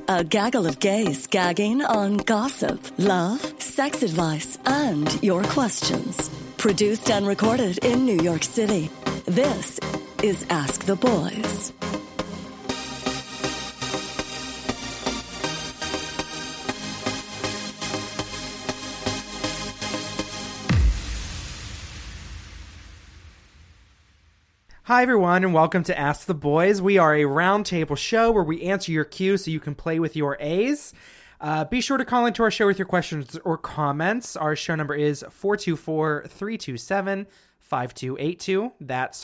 A gaggle of gays gagging on gossip, love, sex advice, and your questions. Produced and recorded in New York City. This is Ask the Boys. Hi, everyone, and welcome to Ask the Boys. We are a roundtable show where we answer your cues so you can play with your A's. Be sure to call into our show with your questions or comments. Our show number is 424-327-5282. That's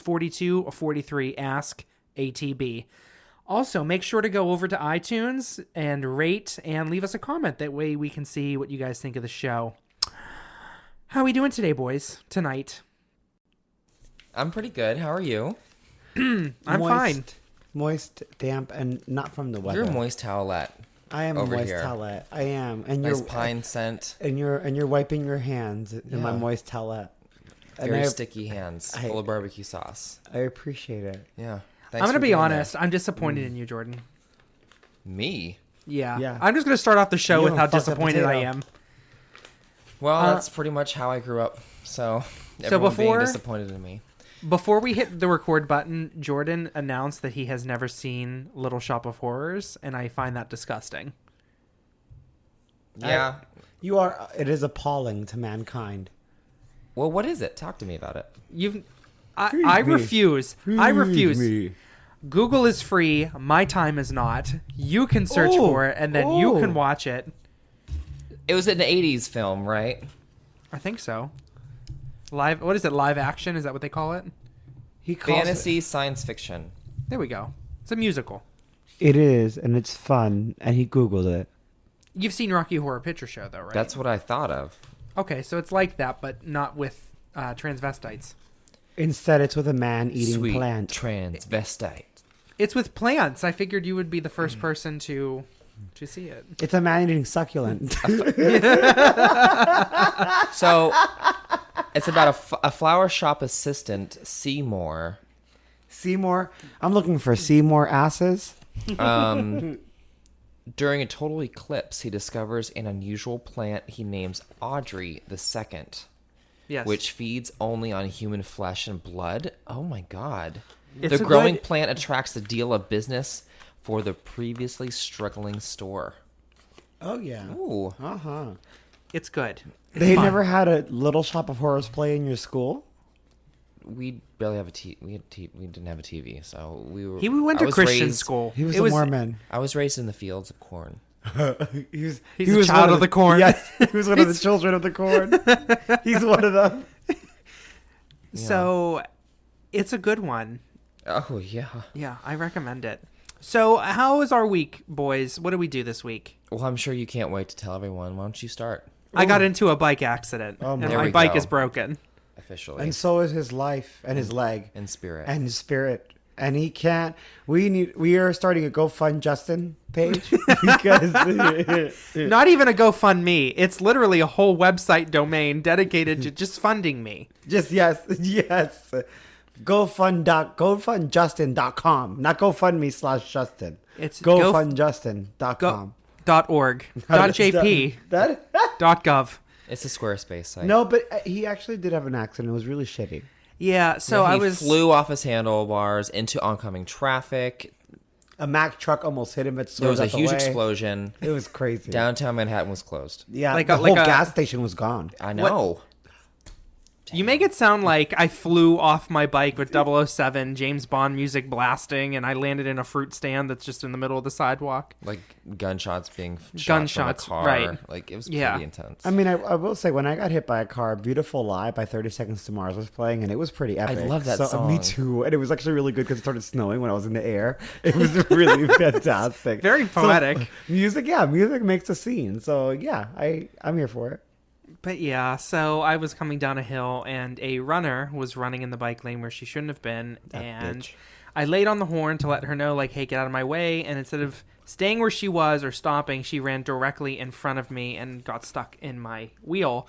4243-ASK-ATB. Also, make sure to go over to iTunes and rate and leave us a comment. That way we can see what you guys think of the show. How are we doing today, boys? Tonight? I'm pretty good. How are you? I'm fine. Moist, damp, and not from the weather. You're a moist towelette. I am over a moist here. towelette. I am. And Nice you're pine scent. And you're wiping your hands in my moist towelette. And Very sticky hands, full of barbecue sauce. I appreciate it. Yeah. I'm going to be honest. I'm disappointed in you, Jordan. Me? Yeah. I'm just going to start off the show with how disappointed I am. Well, that's pretty much how I grew up. So everyone being disappointed in me. Before we hit the record button, Jordan announced that he has never seen Little Shop of Horrors, and I find that disgusting. Yeah. It is appalling to mankind. Well, what is it? Talk to me about it. I refuse. I refuse. Me. Google is free. My time is not. You can search for it, and then you can watch it. It was an 80s film, right? I think so. What is it? Live action? Is that what they call it? Fantasy science fiction. There we go. It's a musical. It is, and it's fun, and he Googled it. You've seen Rocky Horror Picture Show, though, right? That's what I thought of. Okay, so it's like that, but not with transvestites. Instead, it's with a man eating Sweet plant. transvestite. It's with plants. I figured you would be the first person to see it. It's a man eating succulent. So, it's about a flower shop assistant, Seymour. Seymour? I'm looking for Seymour asses. During a total eclipse, he discovers an unusual plant he names Audrey II. Yes. Which feeds only on human flesh and blood. Oh my god. It's the a growing good- plant attracts a deal of business for the previously struggling store. Oh, yeah. Ooh. Uh-huh. It's good. It's They fun. never had a Little Shop of Horrors play in your school? We barely have a TV. We didn't have a TV, so we were. We went to Christian school. He was a Mormon. I was raised in the fields of corn. He's a child of the corn. Yes, he was one of the children of the corn. He's one of them. So, it's a good one. Oh yeah. Yeah, I recommend it. So, how was our week, boys? What did we do this week? Well, I'm sure you can't wait to tell everyone. Why don't you start? I got into a bike accident, and There my we bike go. is broken. Officially. And so is his life and his leg in spirit. and his spirit. And he can't. We are starting a GoFund Justin page because Not even a GoFundMe. It's literally a whole website domain dedicated to just funding me. just yes. GoFundJustin.com, not GoFundMe/Justin. It's GoFundJustin.com. .org, .jp, That .gov. It's a Squarespace site. no, but he actually did have an accident. It was really shitty. Yeah, so Yeah, I he was flew off his handlebars into oncoming traffic. A Mack truck almost hit him. There was a huge explosion. It was crazy. Downtown Manhattan was closed. Yeah, Like the a- whole like a- gas station was gone. I know. You make it sound like I flew off my bike with 007 James Bond music blasting, and I landed in a fruit stand that's just in the middle of the sidewalk. Like gunshots being shot Gunshots, from a car. right. Like it was Yeah. pretty intense. I mean, I will say, when I got hit by a car, Beautiful Lie by 30 Seconds to Mars was playing, and it was pretty epic. love that Me song. too. And it was actually really good because it started snowing when I was in the air. It was really fantastic. Very poetic. So, music makes a scene. So, yeah, I'm here for it. But yeah, so I was coming down a hill, and a runner was running in the bike lane where she shouldn't have been, and bitch. I laid on the horn to let her know, like, hey, get out of my way, and instead of staying where she was or stopping, she ran directly in front of me and got stuck in my wheel.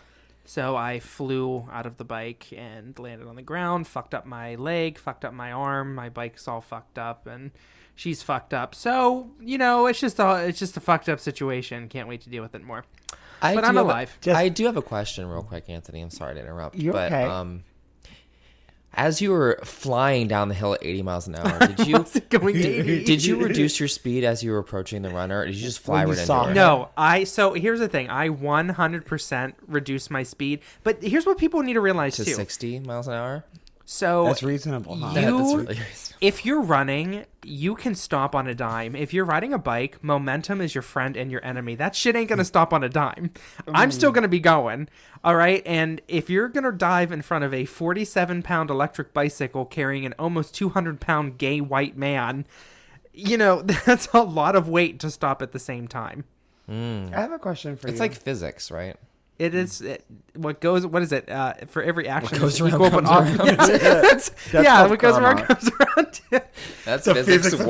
So I flew out of the bike and landed on the ground, fucked up my leg, fucked up my arm. My bike's all fucked up, and she's fucked up. So, it's just a fucked up situation. Can't wait to deal with it more. But I'm alive. I do have a question real quick, Anthony. I'm sorry to interrupt. You're but, okay. As you were flying down the hill at 80 miles an hour, did you Going to 80. did you reduce your speed as you were approaching the runner, or did you just fly When you right saw into her? No, so here's the thing. I 100% reduced my speed. But here's what people need to realize, To too. 60 miles an hour? So That's reasonable. Huh? That's You, really reasonable. if you're running, you can stop on a dime. If you're riding a bike, momentum is your friend and your enemy. That shit ain't gonna stop on a dime. I'm still gonna be going. All right. And if you're gonna dive in front of a 47-pound electric bicycle carrying an almost 200-pound gay white man, that's a lot of weight to stop at the same time. I have a question for you. It's like physics, right? It is what is it? For every action, goes is around equal but comes opposite. around. That's called what goes around karma. comes around. That's The physics physics of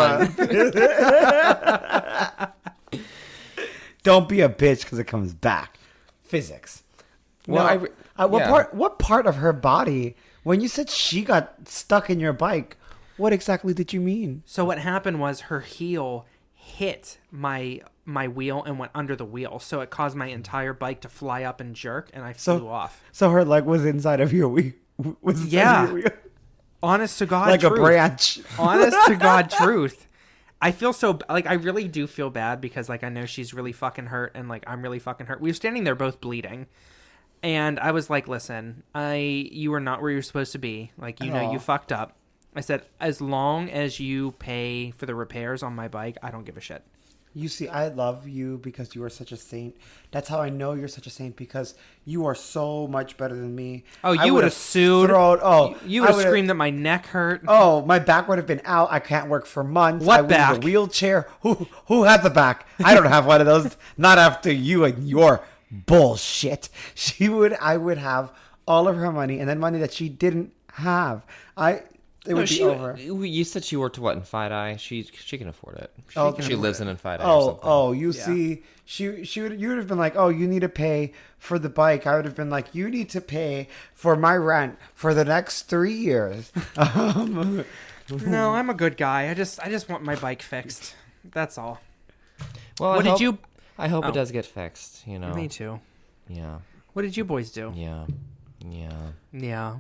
101. Don't be a bitch because it comes back. Physics. Well, What part of her body? When you said she got stuck in your bike, what exactly did you mean? So what happened was her heel hit my wheel and went under the wheel, so it caused my entire bike to fly up and jerk, and I flew off. So her leg was inside of your wheel. Was inside Yeah. of your wheel. Honest to God, Like truth. a branch. Honest to God, truth. I feel so I really do feel bad because I know she's really fucking hurt and I'm really fucking hurt. We were standing there both bleeding. And I was like, listen, you are not where you're supposed to be. You fucked up. I said, as long as you pay for the repairs on my bike, I don't give a shit. You see, I love you because you are such a saint. That's how I know you're such a saint, because you are so much better than me. Oh, I you would have sued. You You would have screamed that my neck hurt. Oh, my back would have been out. I can't work for months. What I would back? need a wheelchair. Who has a back? I don't have one of those. Not after you and your bullshit. I would have all of her money, and then money that she didn't have. It would be over. You said she worked in Fide-Eye. She can afford it. She lives in Fide-Eye. See, you would have been like, oh, you need to pay for the bike. I would have been like, you need to pay for my rent for the next 3 years. No, I'm a good guy. I just want my bike fixed. That's all. Well, What did you? I hope Oh. it does get fixed. Me too. Yeah. What did you boys do? Yeah. Yeah.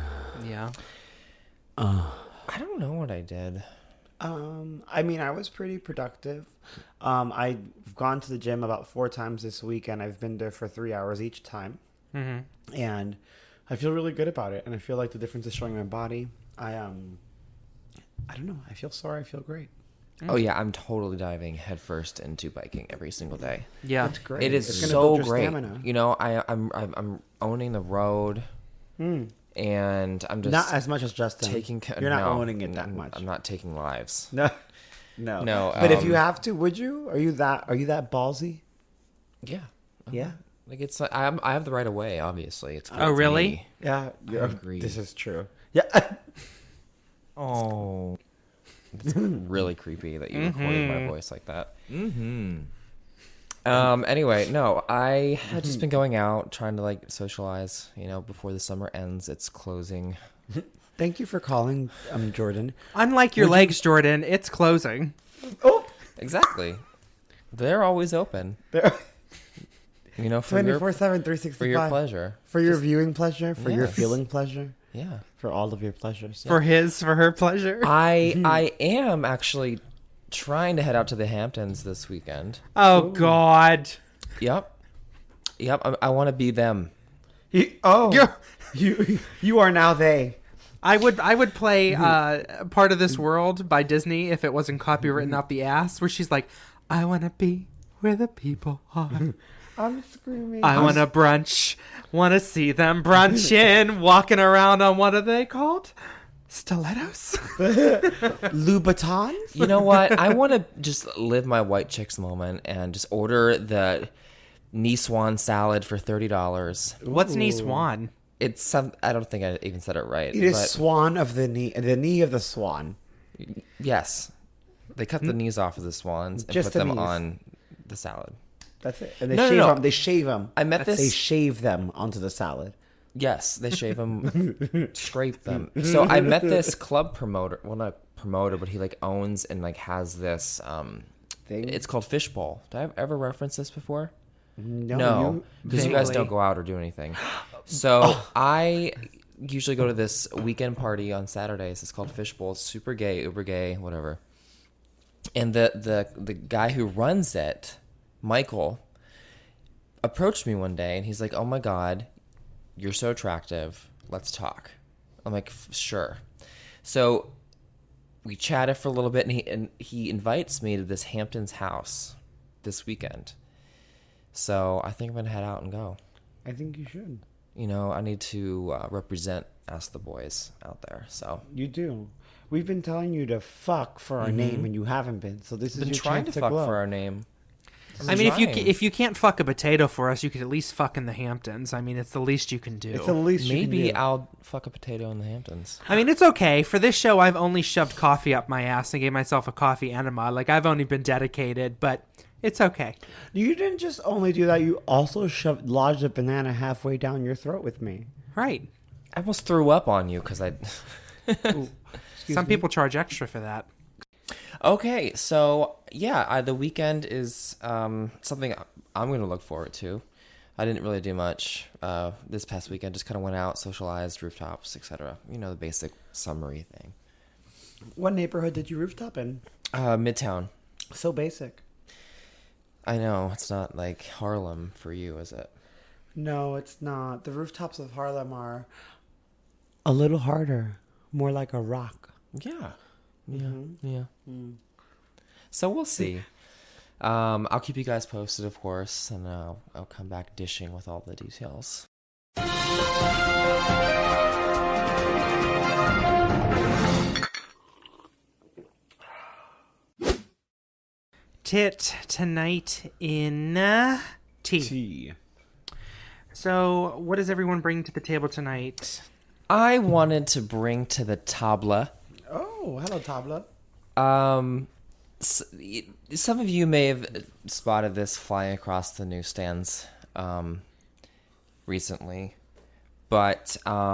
I don't know what I did. I mean, I was pretty productive. I've gone to the gym about 4 times this week, and I've been there for 3 hours each time. Mm-hmm. And I feel really good about it, and I feel like the difference is showing my body. I don't know. I feel sore. I feel great. Oh yeah, I'm totally diving headfirst into biking every single day. Yeah. It's great. It is It's gonna so build your great. stamina. You know, I'm owning the road, and I'm just Not as much as Justin. taking. You're not no, owning it that much. I'm not taking lives. No. No, But if you have to, would you? Are you that ballsy? Yeah. Yeah. Like it's like I have the right of way. Obviously, it's. Oh, really? me. Yeah. agree. This is true. Yeah. Oh. It's really creepy that you recorded my voice like that. Anyway, no, I had just been going out trying to socialize. Before the summer ends, it's closing. Thank you for calling, Jordan. Unlike your legs, Jordan, it's closing. Oh, Exactly. They're always open. there. For your 24/7, 365. for your pleasure. For your viewing pleasure, for your Yes. feeling pleasure, Yeah. for all of your pleasures. For her pleasure. I am actually trying to head out to the Hamptons this weekend. Oh, God. Yep. I want to be them. You are now they. I would play Part of This World by Disney if it wasn't copywritten out the ass, where she's like, I want to be where the people are. I'm screaming. I want to brunch. Want to see them brunching, walking around on what are they called? Stilettos? Louboutins? You know what? I want to just live my white chicks moment and just order the knee swan salad for $30. What's knee swan? It's some. I don't think I even said it right. It is but swan of the knee of the swan. yes, they cut the knees off of the swans and Just put the them knees. on the salad. That's it. And they No, no, shave no. them. They shave them. I met They this. shave them onto the salad. Yes, they shave them, scrape them. So I met this club promoter. Well, not promoter, but he like owns and like has this. Thing? It's called Fishbowl. Did I ever reference this before? No, because you guys Vaguely. don't go out or do anything. So I usually go to this weekend party on Saturdays. It's called Fishbowl. It's super gay, uber gay, whatever. And the guy who runs it, Michael, approached me one day and he's like, "Oh my God, you're so attractive. Let's talk." I'm like, "Sure." So we chatted for a little bit, and he invites me to this Hamptons house this weekend. So I think I'm gonna head out and go. I think you should. You know, I need to represent Ask the Boys out there. So You do. We've been telling you to fuck for our name, and you haven't been. So this is I've been your trying chance to fuck glow. for our name. I mean, trying. if you can't fuck a potato for us, you could at least fuck in the Hamptons. I mean, it's the least you can do. It's the least you can Maybe do. I'll fuck a potato in the Hamptons. I mean, it's okay. For this show, I've only shoved coffee up my ass and gave myself a coffee enema. Like, I've only been dedicated, but it's okay. You didn't just only do that. You also lodged a banana halfway down your throat with me. Right. I almost threw up on you because I. Some people charge extra for that. Okay, so yeah, the weekend is something I'm going to look forward to. I didn't really do much this past weekend. Just kind of went out, socialized, rooftops, etc. You know, the basic summary thing. What neighborhood did you rooftop in? Midtown. So basic. I know it's not like Harlem for you, is it? No, it's not. The rooftops of Harlem are a little harder, more like a rock. Yeah, yeah. So we'll see. I'll keep you guys posted, of course, and I'll come back dishing with all the details. Tit tonight in tea. Tea. So, what does everyone bring to the table tonight? I wanted to bring to the tabla. Oh, hello, Tabla. Some of you may have spotted this flying across the newsstands recently, but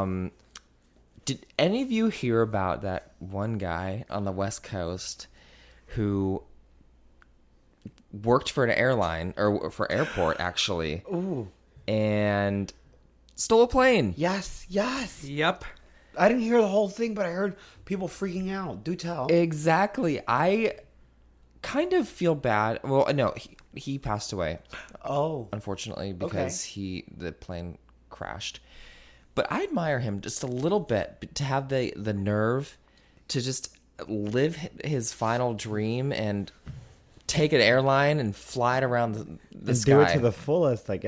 did any of you hear about that one guy on the West Coast who worked for an airline, or for airport actually, Ooh. and stole a plane? Yes, yes. Yep. I didn't hear the whole thing, but I heard people freaking out. Do tell. Exactly. I kind of feel bad. Well, no, he passed away, Oh. unfortunately, because the plane crashed. But I admire him just a little bit to have the nerve to just live his final dream and take an airline and fly it around the And sky. do it to the fullest, I guess.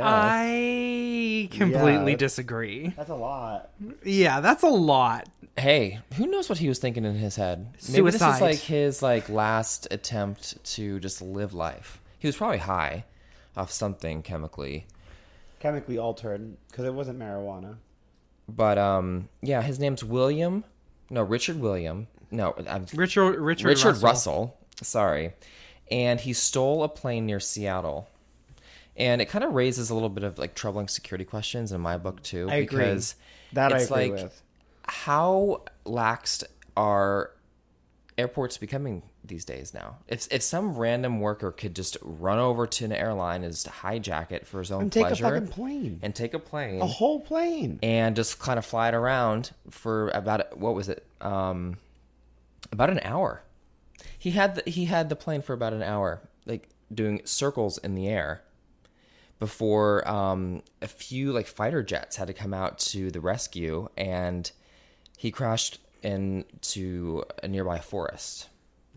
I completely Yeah. disagree. That's a lot. Yeah, that's a lot. Hey, who knows what he was thinking in his head? Maybe Suicide. this is like his last attempt to just live life. He was probably high off something chemically. Chemically altered, because it wasn't marijuana. But yeah, his name's Richard William. No, Richard Russell. Sorry. And he stole a plane near Seattle. And it kind of raises a little bit of troubling security questions in my book too. I agree. Because That it's I agree with. how laxed are airports becoming these days now? If some random worker could just run over to an airline and just hijack it for his own And take a pleasure, fucking plane. and take a plane, A whole plane. and just kind of fly it around for about, what was it? About an hour. He had the plane for about an hour, doing circles in the air, before a few fighter jets had to come out to the rescue, and he crashed into a nearby forest.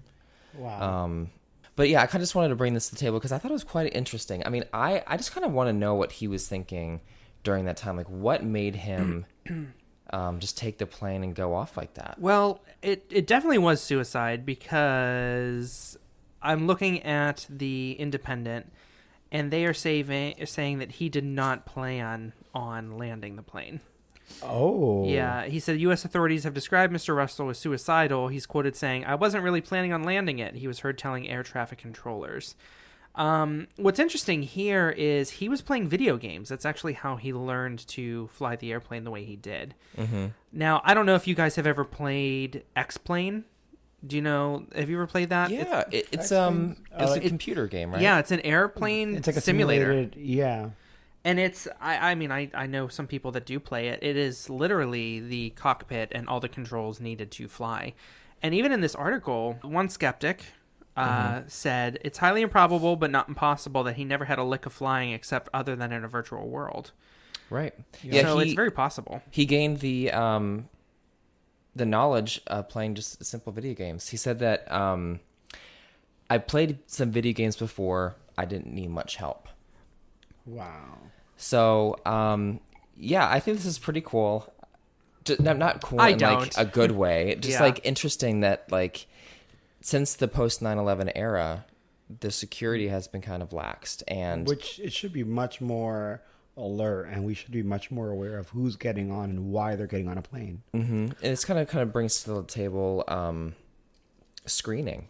Wow. But yeah, I kind of just wanted to bring this to the table because I thought it was quite interesting. I mean, I just kind of want to know what he was thinking during that time. What made him just take the plane and go off like that? Well, it definitely was suicide, because I'm looking at the Independent, and they are saying that he did not plan on landing the plane. Oh. Yeah, he said U.S. authorities have described Mr. Russell as suicidal. He's quoted saying, "I wasn't really planning on landing it," he was heard telling air traffic controllers. What's interesting here is he was playing video games. That's actually how he learned to fly the airplane the way he did. Mm-hmm. Now, I don't know if you guys have ever played X-Plane. Do you know? Have you ever played that? Yeah, it's a computer game, right? Yeah, it's an airplane It's like a simulator. simulated, yeah. And it's, I mean, I know some people that do play it. It is literally the cockpit and all the controls needed to fly. And even in this article, one skeptic said it's highly improbable but not impossible that he never had a lick of flying except other than in a virtual world. Right. Yeah, so it's very possible. He gained the knowledge of playing just simple video games. He said that I played some video games before. I didn't need much help. Wow. So, yeah, I think this is pretty cool. Not cool I in don't. like a good way. Just Yeah. like interesting that like since the post 9/11 era, the security has been kind of laxed, and Which it should be much more alert, and we should be much more aware of who's getting on and why they're getting on a plane. and it's kind of brings to the table screening,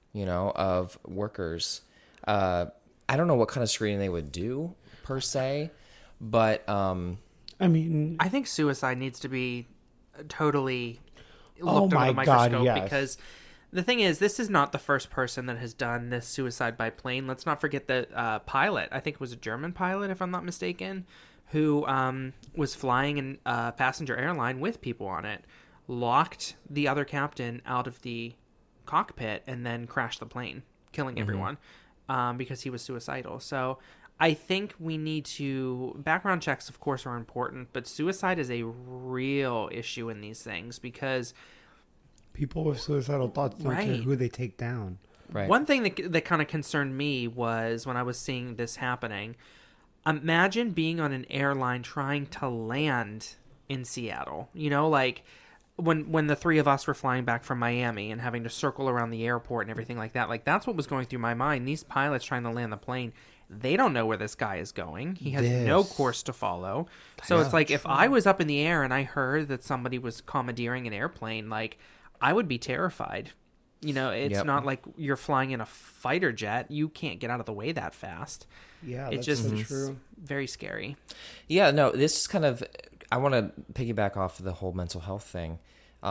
of workers. I don't know what kind of screening they would do per se, but I mean, I think suicide needs to be totally Oh looked under my the God, microscope yes. because the thing is, this is not the first person that has done this suicide by plane. Let's not forget the pilot. I think it was a German pilot, if I'm not mistaken, who was flying in a passenger airline with people on it, locked the other captain out of the cockpit, and then crashed the plane, killing everyone because he was suicidal. So I think we need to... Background checks, of course, are important, but suicide is a real issue in these things because... people with suicidal thoughts don't care Right. who they take down. right. One thing that kind of concerned me was when I was seeing this happening, imagine being on an airline trying to land in Seattle. Like when the three of us were flying back from Miami and having to circle around the airport and everything like that. Like that's what was going through my mind. These pilots trying to land the plane, they don't know where this guy is going. He has no course to follow. So it's like if I was up in the air and I heard that somebody was commandeering an airplane, like I would be terrified. It's Yep. not like you're flying in a fighter jet. You can't get out of the way that fast. Yeah, It's that's just so it's true. very scary. Yeah, no, this is kind of... I want to piggyback off of the whole mental health thing.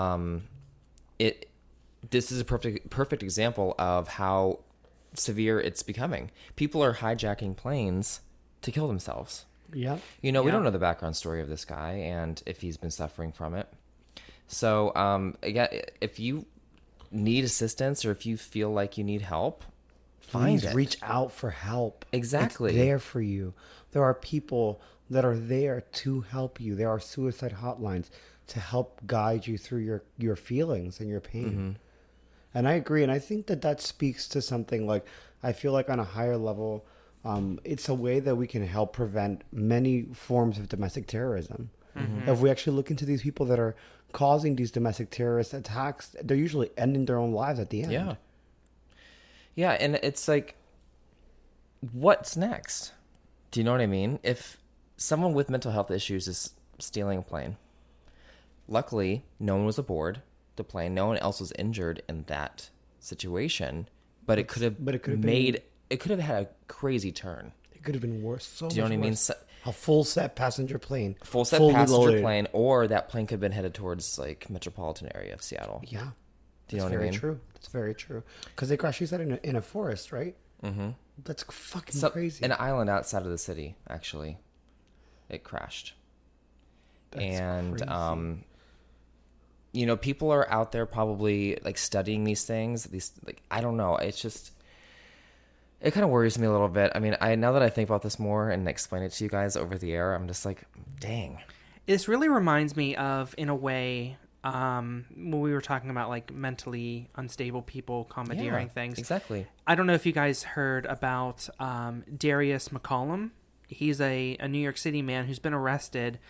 This is a perfect example of how severe it's becoming. People are hijacking planes to kill themselves. Yeah. We don't know the background story of this guy and if he's been suffering from it. So, again, if you need assistance or if you feel like you need help, find Please it. reach out for help. Exactly. It's there for you. There are people that are there to help you. There are suicide hotlines to help guide you through your feelings and your pain. And I agree. And I think that speaks to something like, I feel like on a higher level, it's a way that we can help prevent many forms of domestic terrorism. If we actually look into these people that are causing these domestic terrorist attacks, they're usually ending their own lives at the end. Yeah. Yeah, and it's like, what's next? Do you know what I mean? If someone with mental health issues is stealing a plane, luckily, no one was aboard the plane. No one else was injured in that situation, but it could have had a crazy turn. It could have been worse. Do you know what I mean? A full set passenger plane. Full set fully passenger loaded. plane, or that plane could have been headed towards like metropolitan area of Seattle. Yeah. Do you know That's what I very mean? true. That's very true. Because they crashed, you said, in a forest, right? Mm-hmm. That's fucking crazy. An island outside of the city, actually, it crashed. That's And crazy. people are out there probably like studying these things. These, like, I don't know. It's just, it kind of worries me a little bit. I mean, now that I think about this more and explain it to you guys over the air, I'm just like, dang. This really reminds me of, in a way, when we were talking about like mentally unstable people commandeering things. Exactly. I don't know if you guys heard about Darius McCollum. He's a New York City man who's been arrested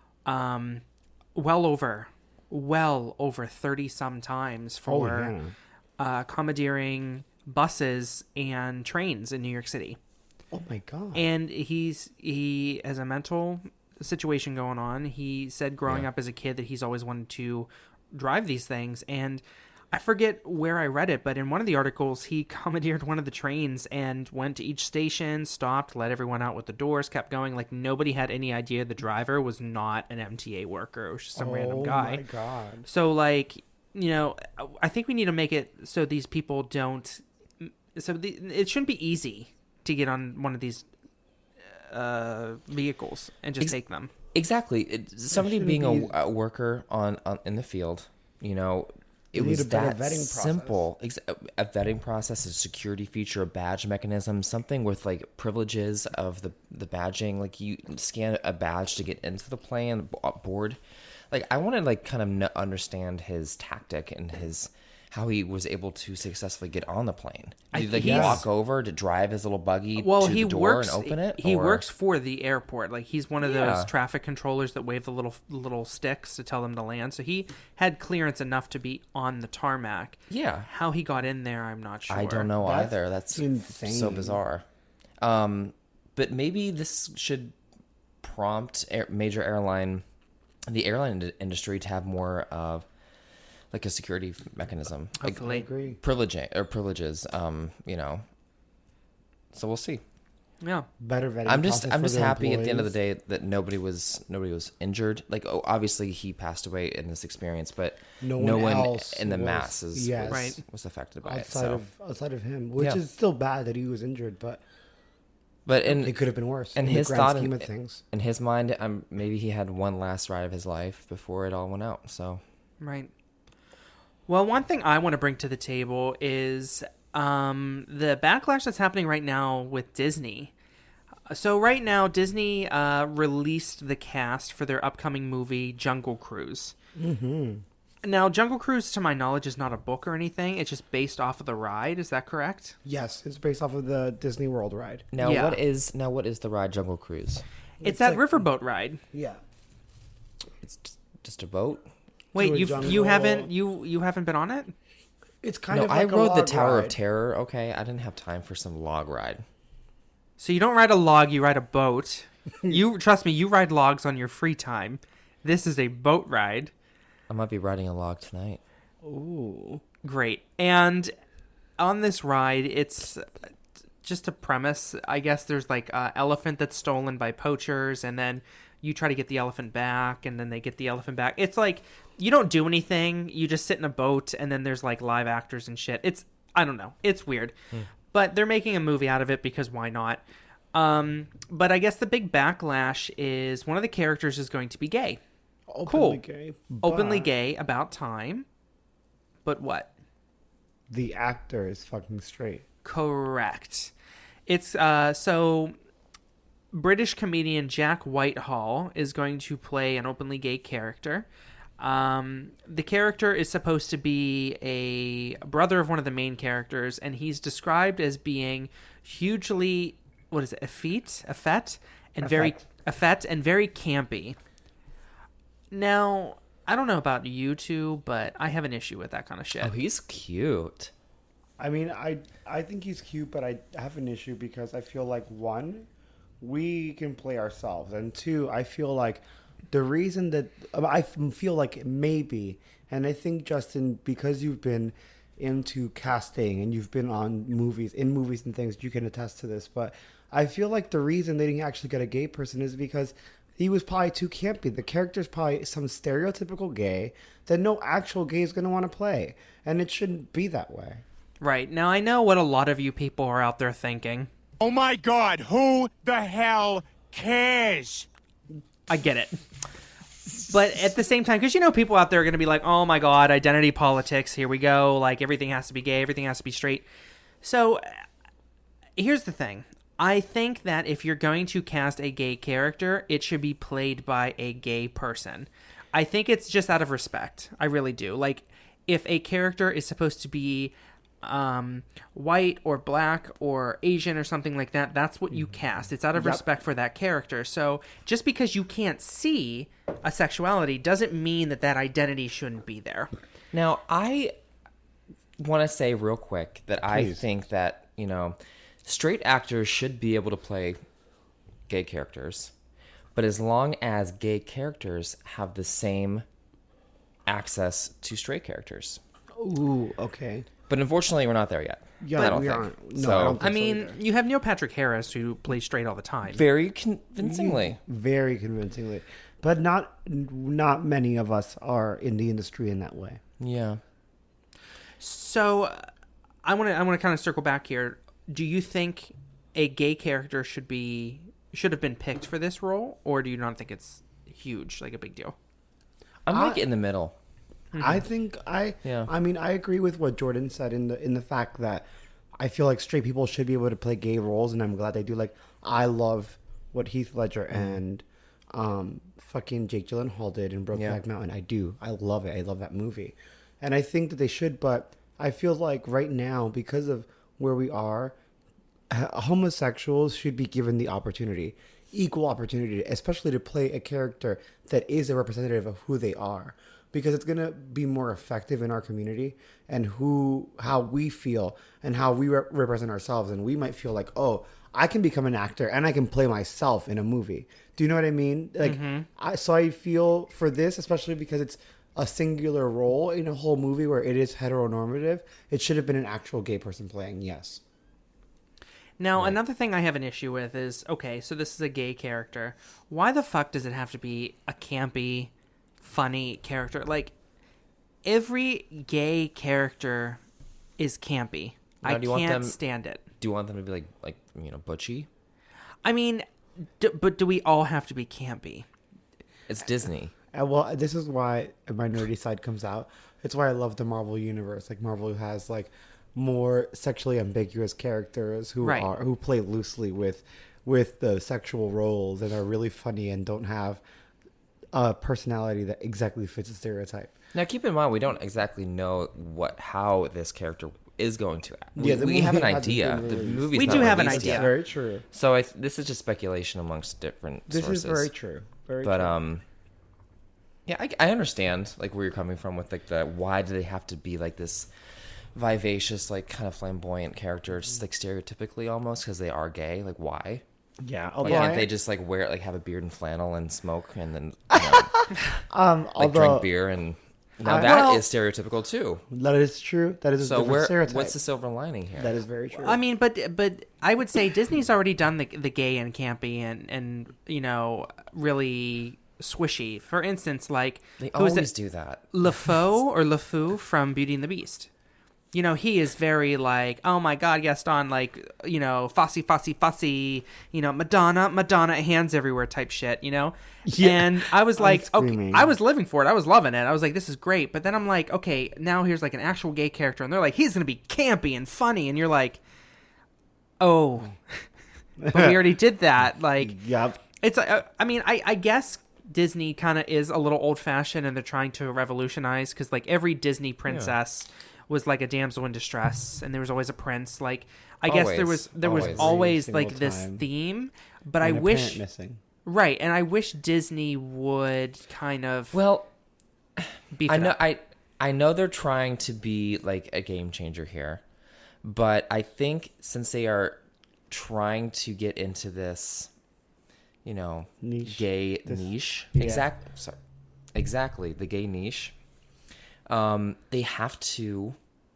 well over 30 some times for commandeering buses and trains in New York City. Oh my God. And he has a mental situation going on. He said growing up as a kid that he's always wanted to drive these things. And I forget where I read it, but in one of the articles, he commandeered one of the trains and went to each station, stopped, let everyone out with the doors, kept going. Like, nobody had any idea the driver was not an MTA worker. It was just some random guy. Oh, my God. So, like, you know, I think we need to make it so these people don't... it shouldn't be easy to get on one of these vehicles and just take them. Exactly. Somebody being a worker on in the field, you know... It was that simple. A vetting process, a security feature, a badge mechanism, something with like privileges of the badging. Like you scan a badge to get into the plane board. Like I want to like kind of understand his tactic and how he was able to successfully get on the plane. Did he walk over to drive his little buggy to the door and open it? He works for the airport. Like he's one of those traffic controllers that wave the little sticks to tell them to land. So he had clearance enough to be on the tarmac. Yeah. How he got in there, I'm not sure. I don't know either. That's insane. So bizarre. But maybe this should prompt the airline industry to have more of like a security mechanism. Hopefully. Like, I agree. Privileges, you know. So we'll see. Yeah. Better vetting. I'm just happy employees. at the end of the day that nobody was injured. Like obviously he passed away in this experience, but no one else in the was- masses yes. was affected by outside of him, which is still bad that he was injured, but it could have been worse. And in his the grand thought scheme of things. in his mind, maybe he had one last ride of his life before it all went out. So Right. Well, one thing I want to bring to the table is the backlash that's happening right now with Disney. So right now, Disney released the cast for their upcoming movie, Jungle Cruise. Mm-hmm. Now, Jungle Cruise, to my knowledge, is not a book or anything. It's just based off of the ride. Is that correct? Yes, it's based off of the Disney World ride. now Yeah. what is the ride Jungle Cruise? It's that like- riverboat ride. Yeah. It's just a boat. Wait, a you jungle. haven't been on it? It's kind No, of like I rode a the log Tower ride. of Terror. Okay, I didn't have time for some log ride. So you don't ride a log, you ride a boat. You trust me, you ride logs on your free time. This is a boat ride. I might be riding a log tonight. Ooh. Great. And on this ride, it's just a premise. I guess there's like an elephant that's stolen by poachers, and then you try to get the elephant back, and then they get the elephant back. It's like you don't do anything. You just sit in a boat, and then there's like live actors and shit. I don't know. It's weird. But they're making a movie out of it because why not? But I guess the big backlash is one of the characters is going to be gay. Openly gay. Openly but gay, about time. But what? The actor is fucking straight. Correct. It's so British comedian Jack Whitehall is going to play an openly gay character. The character is supposed to be a brother of one of the main characters, and he's described as being hugely, what is it, effete, and very campy. Now, I don't know about you two, but I have an issue with that kind of shit. Oh, he's cute. I mean, I think he's cute, but I have an issue because I feel like, one, we can play ourselves, and two, I feel like the reason that I feel like maybe, and I think, Justin, because you've been into casting and you've been in movies and things, you can attest to this, but I feel like the reason they didn't actually get a gay person is because he was probably too campy. The character's probably some stereotypical gay that no actual gay is going to want to play, and it shouldn't be that way. Right. Now, I know what a lot of you people are out there thinking. Oh my God, who the hell cares? I get it. But at the same time, because people out there are going to be like, oh my God, identity politics, here we go. Like, everything has to be gay, everything has to be straight. So, here's the thing. I think that if you're going to cast a gay character, it should be played by a gay person. I think it's just out of respect. I really do. Like, if a character is supposed to be white or black or Asian or something like that, that's what you cast. It's out of respect for that character. So just because you can't see a sexuality doesn't mean that identity shouldn't be there. Now, I want to say real quick that I Please. think that, straight actors should be able to play gay characters, but as long as gay characters have the same access to straight characters. Ooh, okay. But unfortunately, we're not there yet. Yeah, I don't we think. aren't. No, So, I don't I think mean, you have Neil Patrick Harris who plays straight all the time. very convincingly. very convincingly, but not many of us are in the industry in that way. Yeah. So, I want to kind of circle back here. Do you think a gay character should have been picked for this role, or do you not think it's huge, like a big deal? I'm like in the middle. I think Yeah. I mean, I agree with what Jordan said in the fact that I feel like straight people should be able to play gay roles, and I'm glad they do. Like, I love what Heath Ledger and fucking Jake Gyllenhaal did in Brokeback Mountain. I do. I love it. I love that movie, and I think that they should. But I feel like right now, because of where we are, homosexuals should be given the opportunity, equal opportunity, especially to play a character that is a representative of who they are, because it's going to be more effective in our community and how we feel and how we represent ourselves. And we might feel like, oh, I can become an actor and I can play myself in a movie. Do you know what I mean? Like, so I feel for this, especially because it's a singular role in a whole movie where it is heteronormative, it should have been an actual gay person playing. Yes. Now, another thing I have an issue with is, okay, so this is a gay character. Why the fuck does it have to be a campy, funny character? Like, every gay character is campy. Now, I do you want can't them- stand it. Do you want them to be like butchy? I mean, but do we all have to be campy? It's Disney. Well, this is why my nerdy side comes out. It's why I love the Marvel universe. Like, Marvel has like more sexually ambiguous characters who Right. who play loosely with the sexual roles and are really funny and don't have a personality that exactly fits a stereotype. Now, keep in mind, we don't exactly know how this character is going to act. Yeah, the we movie have an hasn't idea. been The released. movie's We not do have an released idea. yet. Very true. So this is just speculation amongst different This sources. is very true. Very But true. yeah, I understand like where you're coming from with like the why do they have to be like this vivacious, like kind of flamboyant character, just like stereotypically almost because they are gay. Like why? Yeah. Like, Although can't they just like wear like have a beard and flannel and smoke and then like drink beer and now that is stereotypical too. that is true. That is a So different stereotype. what's the silver lining here? That is very true. I mean, but I would say Disney's already done the gay and campy and really swishy. For instance, like They who is always it? do that. LeFou from Beauty and the Beast. He is very like, oh my God, Gaston, like, fussy, Madonna, hands everywhere type shit, Yeah. And I was like, okay, screaming. I was living for it. I was loving it. I was like, this is great. But then I'm like, okay, now here's like an actual gay character. And they're like, he's going to be campy and funny. And you're like, oh, but we already did that. Like, Yep. it's, I guess Disney kind of is a little old fashioned and they're trying to revolutionize because like every Disney princess was like a damsel in distress and there was always a prince. Like, I guess there was Always. always Every like single this time. theme, but I And a wish, parent missing. right. And I wish Disney would kind of Well, beef I it know up. I know they're trying to be like a game changer here, but I think since they are trying to get into this, Niche. gay niche, yeah. exactly the gay niche, they have to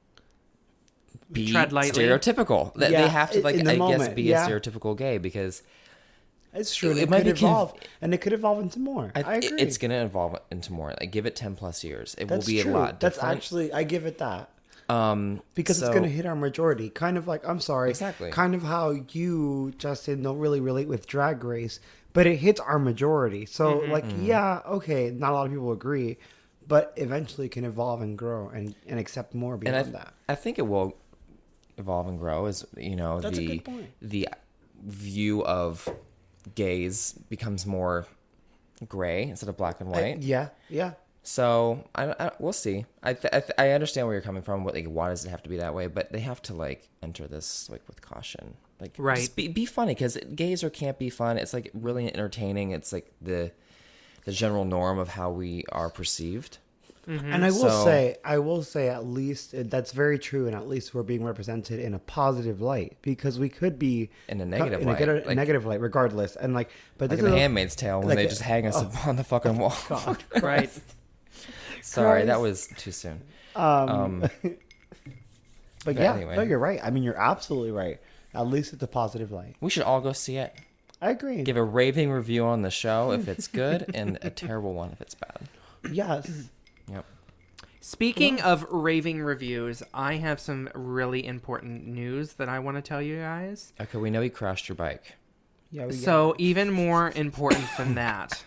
be Tread lightly. stereotypical. They Yeah, have to in the I guess moment, be yeah. a stereotypical gay because It's true. It It, might could be evolve, and it could evolve into more. I agree. it's gonna evolve into more. Like give it 10+ years, it That's will be true. a lot That's different. actually, I give it that. Because it's so- going to hit our majority. Kind of like, I'm sorry. Exactly. Kind of how you, Justin, don't really relate with Drag Race, but it hits our majority. So, yeah, okay, not a lot of people agree, but eventually it can evolve and grow and accept more beyond and that. I think it will evolve and grow as That's a the good point. the view of gays becomes more gray instead of black and white. Yeah. So we'll see. I understand where you're coming from. What why does it have to be that way? But they have to enter this with caution. Right. Just be funny because gays can't be fun. It's really entertaining. It's the general norm of how we are perceived. And I will say, at least that's very true, and at least we're being represented in a positive light because we could be In a negative light. a negative light, regardless. And but Like this in is The a- Handmaid's Tale when like they a- just hang us on the fucking wall. Right. Sorry, that Christ. was too soon. But yeah, anyway. no, you're right. I mean, you're absolutely right. At least it's a positive light. We should all go see it. I agree. Give a raving review on the show if it's good, and a terrible one if it's bad. Yes. Yep. Speaking of raving reviews, I have some really important news that I want to tell you guys. Okay, we know you crashed your bike. Yeah. So even more important than that.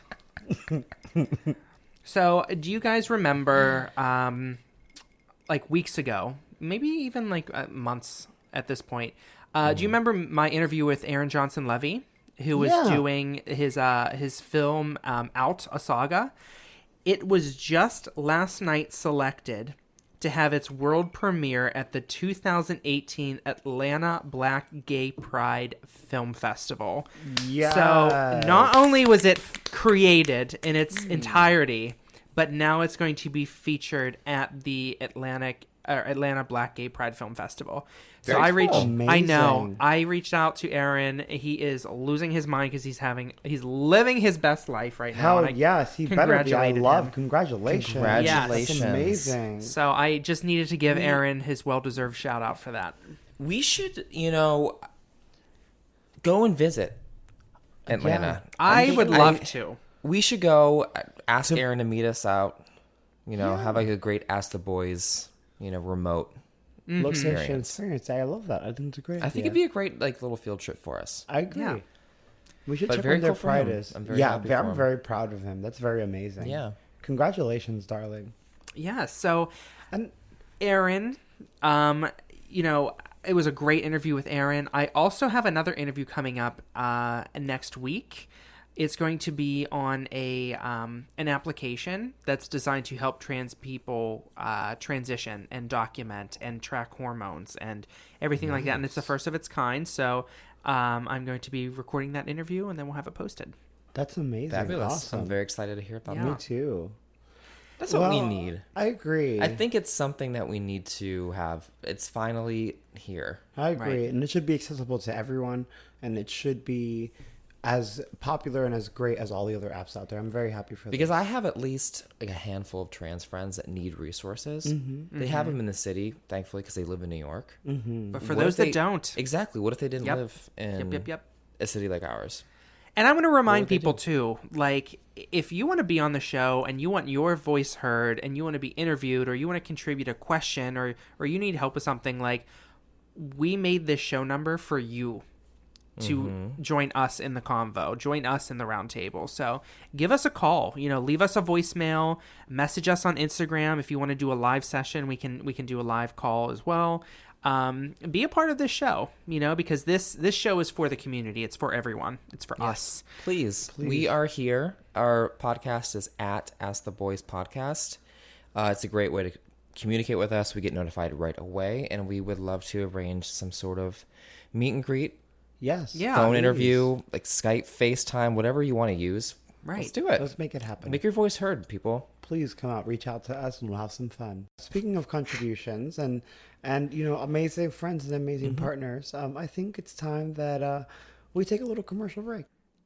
So do you guys remember, like weeks ago, maybe even like months at this point, do you remember my interview with Aaron Johnson Levy, who was Yeah. doing his film Out, a Saga? It was just last night selected to have its world premiere at the 2018 Atlanta Black Gay Pride Film Festival. Yes. So not only was it created in its entirety, but now it's going to be featured at the Atlanta Black Gay Pride Film Festival. So Very I reached, cool. I know, Amazing. I reached out to Aaron. He is losing his mind because he's living his best life right now. Hell and I yes, he better be. I congratulated love. him. Congratulations. Congratulations. That's amazing. So I just needed to give Aaron his well-deserved shout out for that. We should, go and visit Atlanta. I would love to. We should go ask Aaron to meet us out. Have like a great Ask the Boys, remote. Location experience. I love that. I think it's a great. I think it'd be a great little field trip for us. I agree. Yeah. We should But check very when their cool for pride him. is. I'm very yeah, happy for I'm him. very proud of him. That's very amazing. Yeah. Congratulations, darling. Yeah. So, And Aaron, it was a great interview with Aaron. I also have another interview coming up next week. It's going to be on an application that's designed to help trans people transition and document and track hormones and everything like that. And it's the first of its kind. So I'm going to be recording that interview, and then we'll have it posted. that's amazing. Fabulous. Awesome. I'm very excited to hear about Yeah. that. Me too. That's what we Well, need. I agree. I think it's something that we need to have. It's finally here. I agree. Right. And it should be accessible to everyone, and it should be as popular and as great as all the other apps out there. I'm very happy for Because that. I have at least like a handful of trans friends that need resources. Mm-hmm. They have them in the city, thankfully, because they live in New York. But for What those if that they- don't, Exactly. What if they didn't Yep. live in Yep. a city like ours? And I want to remind would they people too, like if you want to be on the show and you want your voice heard and you want to be interviewed or you want to contribute a question or you need help with something, like we made this show number for you to join us in the convo, join us in the round table. So give us a call, leave us a voicemail, message us on Instagram. If you want to do a live session, we can do a live call as well. Be a part of this show, because this show is for the community. It's for everyone. It's for us. Please. We are here. Our podcast is at Ask the Boys Podcast. It's a great way to communicate with us. We get notified right away, and we would love to arrange some sort of meet and greet, Yes. Yeah. phone please. interview, like Skype, FaceTime, whatever you want to use. Right. Let's do it. Let's make it happen. Make your voice heard, people. Please come out, reach out to us, and we'll have some fun. Speaking of contributions and amazing friends and amazing partners, I think it's time that we take a little commercial break.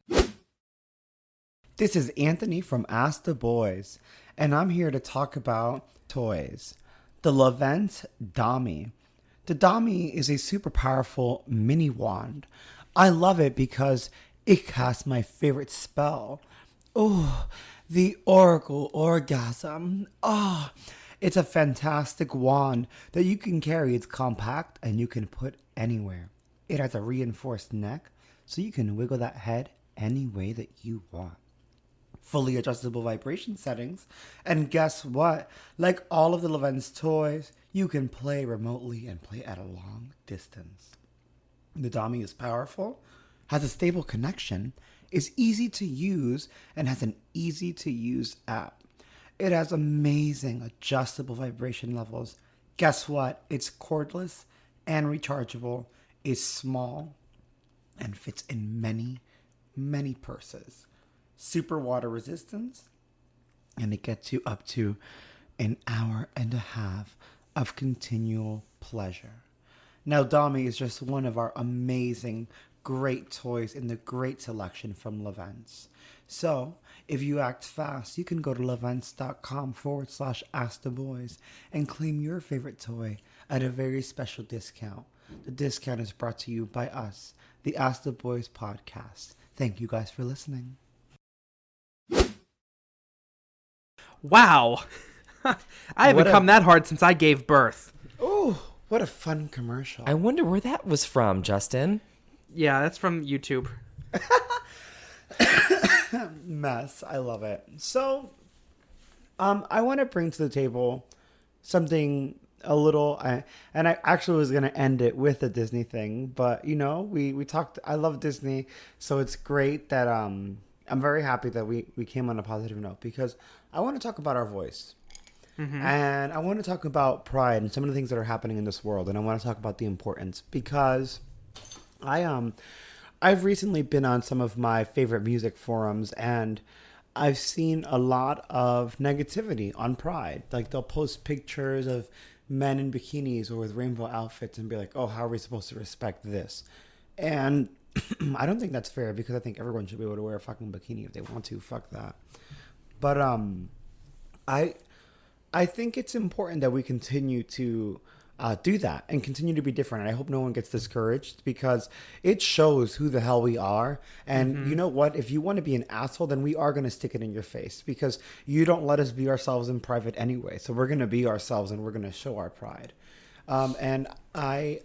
This is Anthony from Ask the Boys, and I'm here to talk about toys. The Levent Dami. The Dami is a super powerful mini wand. I love it because it casts my favorite spell. Oh, the Oracle Orgasm. Oh, it's a fantastic wand that you can carry. It's compact and you can put anywhere. It has a reinforced neck, so you can wiggle that head any way that you want. Fully adjustable vibration settings. And guess what? Like all of the Levent's toys, you can play remotely and play at a long distance. The Dami is powerful, has a stable connection, is easy to use, and has an easy to use app. It has amazing adjustable vibration levels. Guess what? It's cordless and rechargeable, is small, and fits in many, many purses. Super water resistance, and it gets you up to an hour and a half of continual pleasure. Now, Dami is just one of our amazing great toys in the great selection from Levents. So, if you act fast, you can go to levents.com/asktheboys and claim your favorite toy at a very special discount. The discount is brought to you by us, the Ask the Boys podcast. Thank you guys for listening. Wow. I haven't come that hard since I gave birth. Oh, what a fun commercial. I wonder where that was from, Justin. Yeah, that's from YouTube. Mess. I love it. So, I want to bring to the table something a little, and I actually was going to end it with a Disney thing, but we talked, I love Disney, so it's great that, I'm very happy that we came on a positive note, because I want to talk about our voice. And I want to talk about pride and some of the things that are happening in this world, and I want to talk about the importance, because I've recently been on some of my favorite music forums, and I've seen a lot of negativity on pride. Like, they'll post pictures of men in bikinis or with rainbow outfits and be like, oh, how are we supposed to respect this? And I don't think that's fair, because I think everyone should be able to wear a fucking bikini if they want to. Fuck that. But I think it's important that we continue to do that and continue to be different. And I hope no one gets discouraged, because it shows who the hell we are. And you know what? If you want to be an asshole, then we are going to stick it in your face, because you don't let us be ourselves in private anyway. So we're going to be ourselves, and we're going to show our pride. And I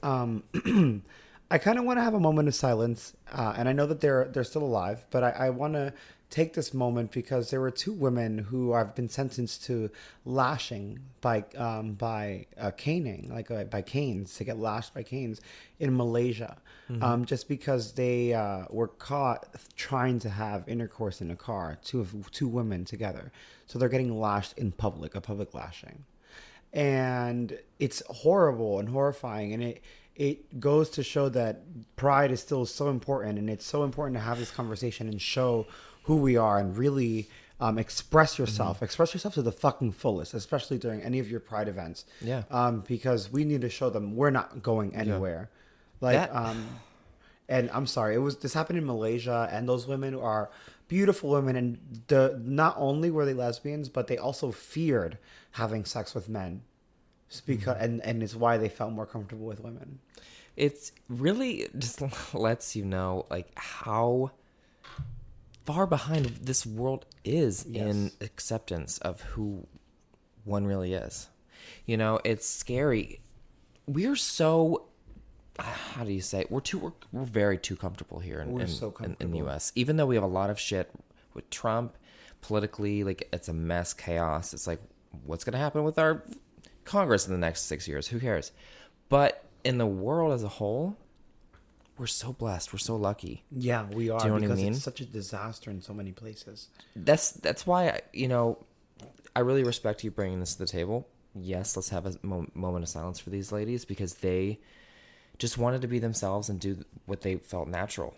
I kind of want to have a moment of silence. And I know that they're still alive, but I want to take this moment, because there were two women who have been sentenced to lashing by caning, by canes, to get lashed by canes in Malaysia, just because they were caught trying to have intercourse in a car, two women together. So they're getting lashed in public, a public lashing. And it's horrible and horrifying, and it goes to show that pride is still so important, and it's so important to have this conversation and show who we are, and really express yourself. Express yourself to the fucking fullest, especially during any of your pride events. Yeah. Because we need to show them we're not going anywhere. Yeah. And I'm sorry, this happened in Malaysia, and those women are beautiful women, and not only were they lesbians, but they also feared having sex with men. Because and it's why they felt more comfortable with women. It's really just lets you know, like, how far behind this world is in acceptance of who one really is. It's scary. We're so, how do you say, we're very too comfortable here in the US. Even though we have a lot of shit with Trump politically, like, it's a mess, chaos. It's like, what's going to happen with our Congress in the next 6 years? Who cares? But in the world as a whole, we're so blessed. We're so lucky. Yeah, we are. Do you know because what I mean? It's such a disaster in so many places. That's why I really respect you bringing this to the table. Yes, let's have a moment of silence for these ladies, because they just wanted to be themselves and do what they felt natural,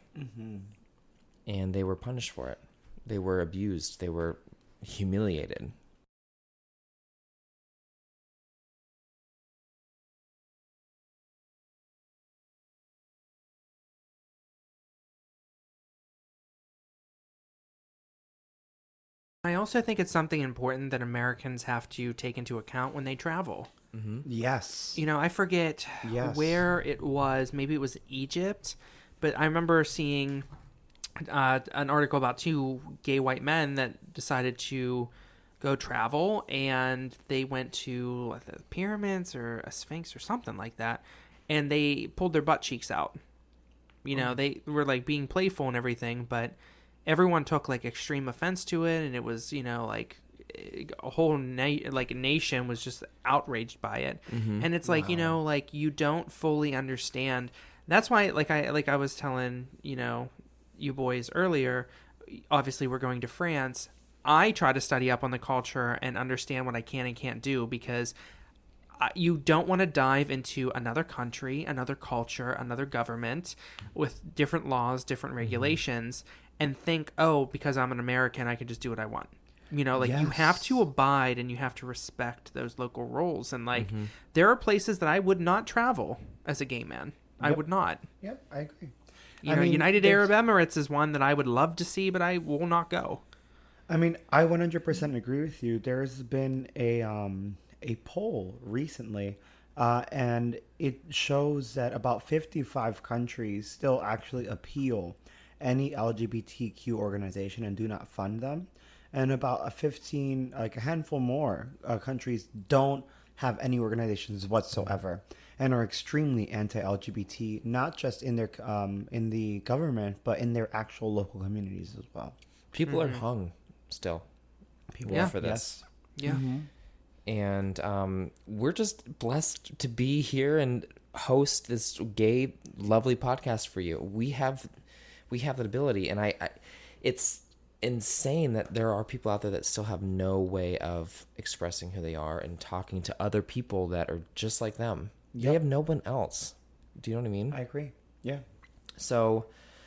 and they were punished for it. They were abused. They were humiliated. I also think it's something important that Americans have to take into account when they travel. Yes. I forget where it was. Maybe it was Egypt, but I remember seeing an article about two gay white men that decided to go travel, and they went to the pyramids or a sphinx or something like that, and they pulled their butt cheeks out. They were like being playful and everything, but everyone took like extreme offense to it, and it was like a whole nation was just outraged by it. And it's like, you don't fully understand. That's why I was telling you boys earlier, obviously we're going to France. I try to study up on the culture and understand what I can and can't do, because you don't want to dive into another country, another culture, another government with different laws, different regulations, and think, oh, because I'm an American, I can just do what I want. You have to abide, and you have to respect those local rules. And there are places that I would not travel as a gay man. Yep. I would not. Yep, I agree. You know, mean, United there's- Arab Emirates is one that I would love to see, but I will not go. I mean, I 100% agree with you. There's been a poll recently, and it shows that about 55 countries still actually appeal any LGBTQ organization and do not fund them, and about a handful more countries don't have any organizations whatsoever and are extremely anti-LGBT, not just in their in the government, but in their actual local communities as well. People are hung still. People Yeah. for this. Yeah. And we're just blessed to be here and host this gay, lovely podcast for you. We have that ability, and I it's insane that there are people out there that still have no way of expressing who they are and talking to other people that are just like them. They have no one else. Do you know what I mean? I agree. Yeah. So,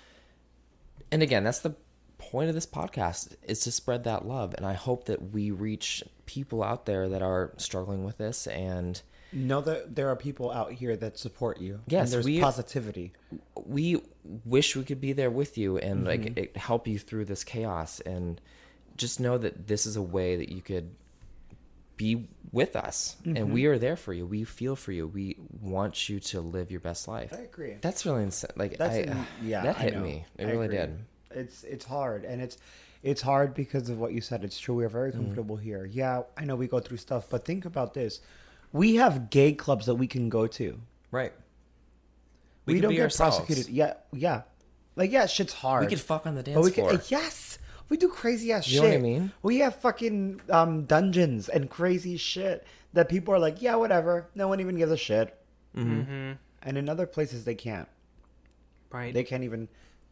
and again, that's the point of this podcast, is to spread that love. And I hope that we reach people out there that are struggling with this. And Know that there are people out here that support you. Yes, and there's positivity. we wish we could be there with you and help you through this chaos. And just know that this is a way that you could be with us, and we are there for you. We feel for you. We want you to live your best life. I agree. That's really insane. Like, That that hit me. It really agree. did. It's hard, and it's hard because of what you said. It's true. We are very comfortable here. Yeah, I know we go through stuff, but think about this: we have gay clubs that we can go to. Right. We could don't be get ourselves. prosecuted. Yeah. Like, yeah, shit's hard. We could fuck on the dance but we floor. can, yes, we do crazy ass You shit. know what I mean? We have fucking dungeons and crazy shit that people are like, yeah, whatever. No one even gives a shit. Mm-hmm. And in other places, they can't. Right. They can't even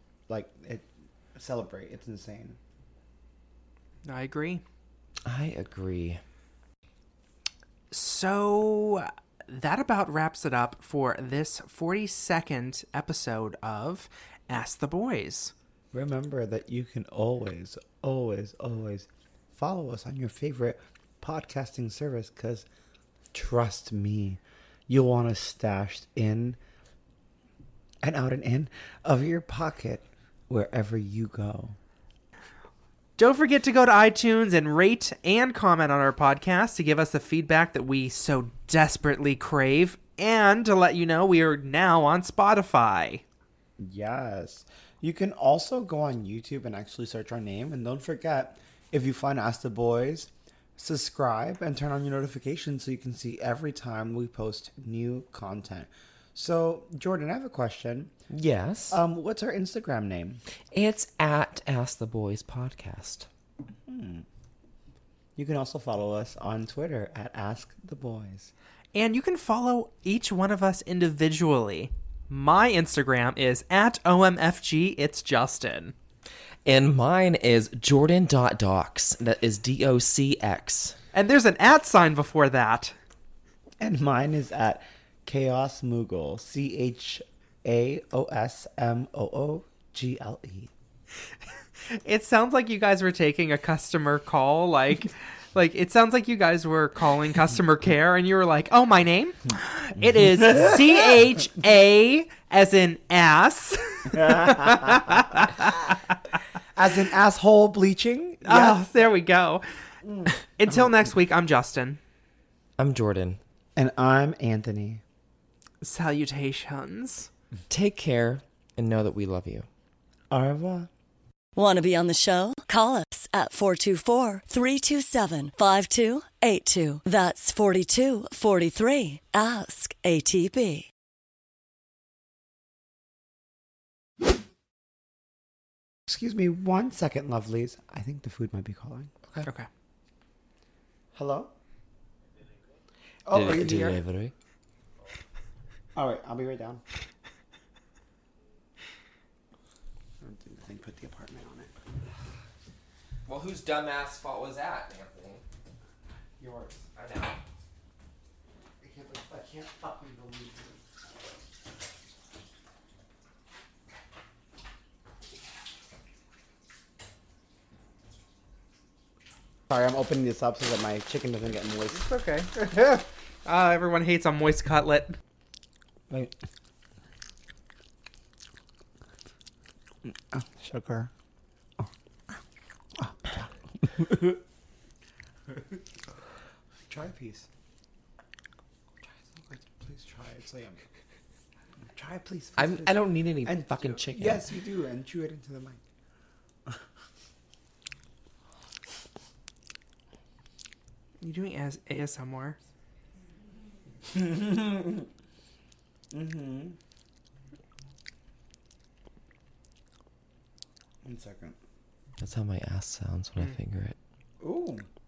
celebrate. It's insane. I agree. I agree. So that about wraps it up for this 42nd episode of Ask the Boys. Remember that you can always, always, always follow us on your favorite podcasting service, because trust me, you'll want us stashed in and out and in of your pocket wherever you go. Don't forget to go to iTunes and rate and comment on our podcast to give us the feedback that we so desperately crave, and to let you know we are now on Spotify. Yes. You can also go on YouTube and actually search our name. And don't forget, if you find Ask the Boys, subscribe and turn on your notifications so you can see every time we post new content. So, Jordan, I have a question. Yes. What's our Instagram name? It's at Ask the Boys Podcast. You can also follow us on Twitter at Ask the Boys. And you can follow each one of us individually. My Instagram is at OMFG, it's Justin. And mine is Jordan.docs. That is DOCX. And there's an @ sign before that. And mine is at Chaos Moogle, ChaosMoogle. It sounds like you guys were taking a customer call, like it sounds like you guys were calling customer care and you were like, "Oh, my name? It is CHA as in ass." As in asshole bleaching? Oh, there we go. Until next week, I'm Justin. I'm Jordan. And I'm Anthony. Salutations. Take care and know that we love you. Au revoir. Want to be on the show? Call us at 424-327-5282. That's 4243. Ask ATB. Excuse me 1 second, lovelies. I think the food might be calling. Okay. Hello? Oh, are you here? Delivery. All right, I'll be right down. I don't think the thing put the apartment on it. Well, whose dumbass fault was that, Anthony? Yours. I know. I can't fucking believe it. Sorry, I'm opening this up so that my chicken doesn't get moist. It's okay. Everyone hates a moist cutlet. Wait. Sugar. Try a piece. Please try it. It's like, try it, please. I don't need any And fucking chicken. Yes, you do. And chew it into the mic. You doing ASMR? Mm-hmm. 1 second. That's how my ass sounds when I finger it. Ooh.